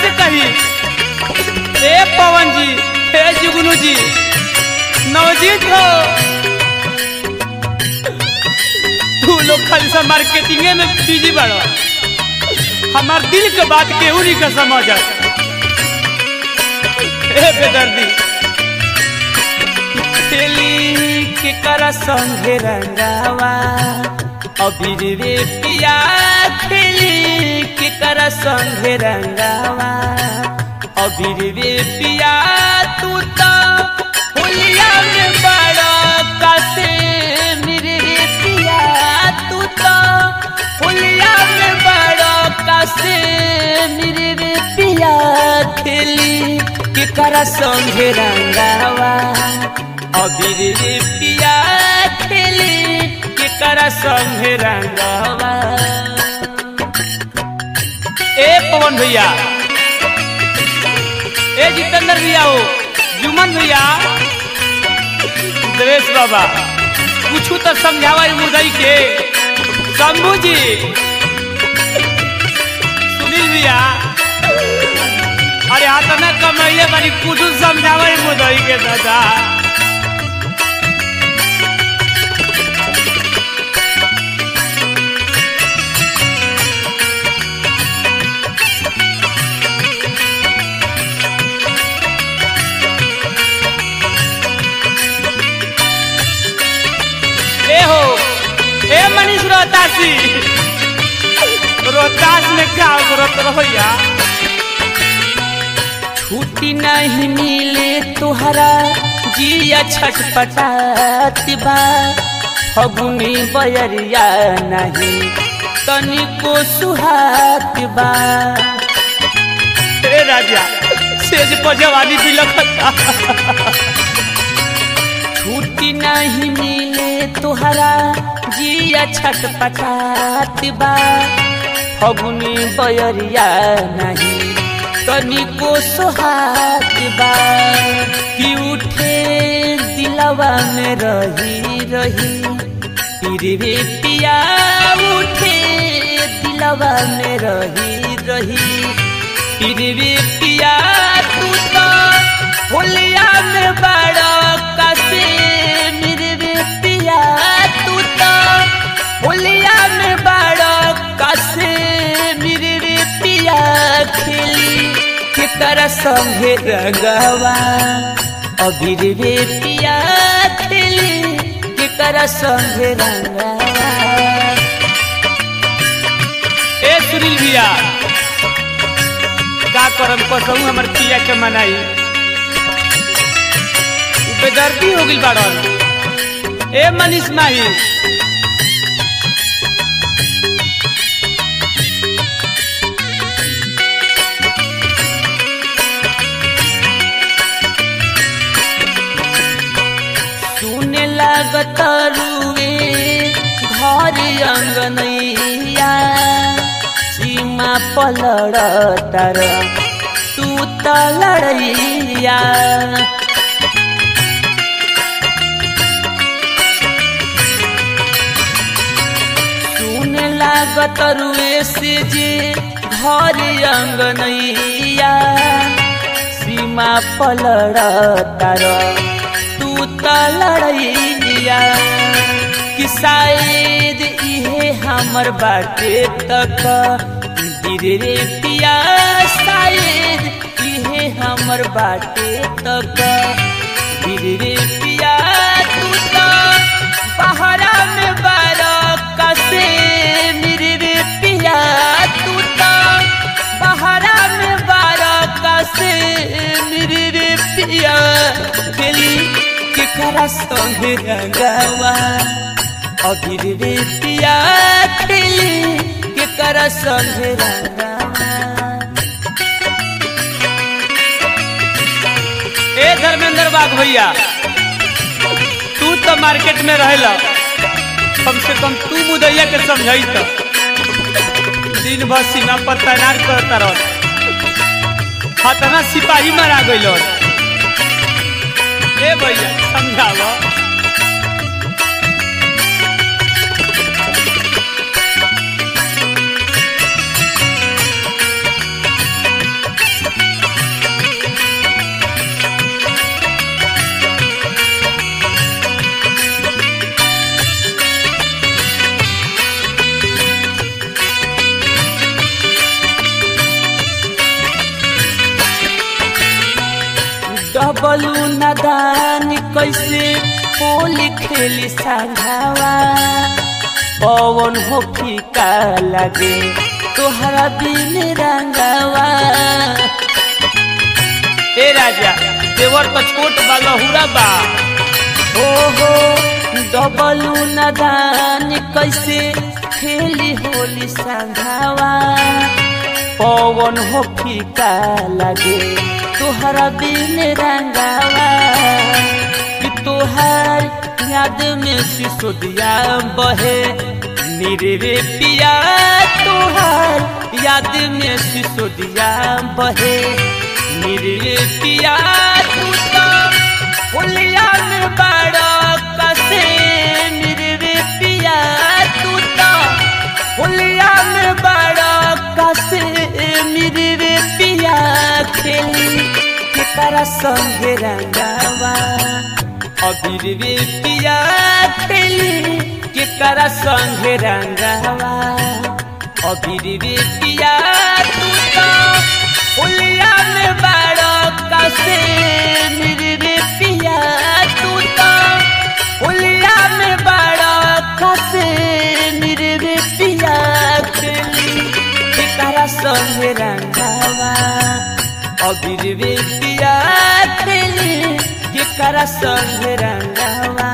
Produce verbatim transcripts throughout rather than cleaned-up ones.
से कही ए पवन जी, हे जुगनू जी, नवजीत हो, तू लोग खाली सा मार्केटिंग में बिजी बड़ो, हमार दिल के बात केहू नहीं का समझ। ए बेदर्दी खेली के करा संगे रंगावा अबीर रे पिया, खेली के करा संगे रंगावा अबीर रे पिया, तू तो होलिया में बड़ा कासे मेरे रे पिया, तू तो होलिया में बड़ा कासे मेरे रे पिया, खेली के करा संगे रंगावा अबीर रे पिया, खेली के करा संगे रंगावा। ए पवन भैया, ए जितेंद्र भैया हो, जुमन भैया, देवेश बाबा, कुछ तो समझावा मुदई के, शंभू जी, सुनील भैया, अरे हाथ ना कमैले बनी, कुछ समझावा मुदई के दादा। ए मनीष रोहतासी, रोहतास में क्या करत रहिया, छुट्टी नहीं मिले तुहरा जिया छटपटात बा, फगुनी बयरिया नहीं तनिको सुहात बा। ए राजा सेज पर जवानी बिलखता, छुट्टी नहीं मिले तुहरा जिया छटपटात बा, फगुनी बयरिया नहीं तनिको सोहात बा, कि उठे दिलवा में रही रही रे पिया, उठे दिलवा में रही रही रे पिया, तू तो होलिया में बड़ा कासे मेरे रे पिया, तू तो होलिया में बड़ा कासे मेरे रे पिया, खेली के करा संगे रंगावा अबीर रे पिया, खेली के करा संगे रंगावा। ए सुनील भैया, का करम कसहू हमर पिया के मनाई, बेदर्दी हो गई बाड़न। ए मनीष माही, सुने लागत रुए घर अंगनैया, सीमा पलड़ तार तू त लड़ैया, लागत रुए से जे घर अंगनैया, सीमा पलड़ तार तू त लड़ैया, कि शायद इहे हमर बाटे तक रे पिया, शायद इहे हमर बाटे तक रे पिया, तू तो पहरा में बारा कसे मेरे रे पिया, तू तो पहरा में बारा कसे मेरे रे पिया, खेली के करा संगे रंगावा अबीर रे पिया, खेली के करा संगे रंगावा। ए धर्मेंद्र बाग भैया, तू तो मार्केट में रहेला, कम से कम तू मुदैया के समझाई तो, दिन भर सीमा पर तैनात करता रह, हतना सिपाही मारा गइल। ए भैया समझावा, डबलू नादान कैसे होली खेली संघावा पवन हो फीका लगे तोहरा बिन रंगावा। ए राजा देवर तो छोट बा लहुरा बा। ओहो डबलू नादान कैसे खेली होली संघावा पवन हो फीका लगे तोहरा बिन रंगावा। कि तोहार याद में सिसोदिया बहे निरे पिया तोहार याद में सिसोदिया बहे निरे पिया। तू तो होलिया में बड़ा कसे निरे पिया तू तो होलिया में बड़ा कसे निरे पिया। खेली केकरा संगे रंगावा अबीर रे पिया खेली केकरा संगे रंगावा अबीर रे पिया। तू तो होलिया में बड़ा कसे निरे पिया तू तो होलिया में बड़ा कसे निरे पिया। खेली केकरा संगे रंगावा अबीर रे पिया खेली केकरा संगे रंगावा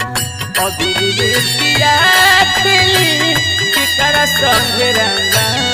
अबीर रे पिया खेली केकरा संगे रंगावा।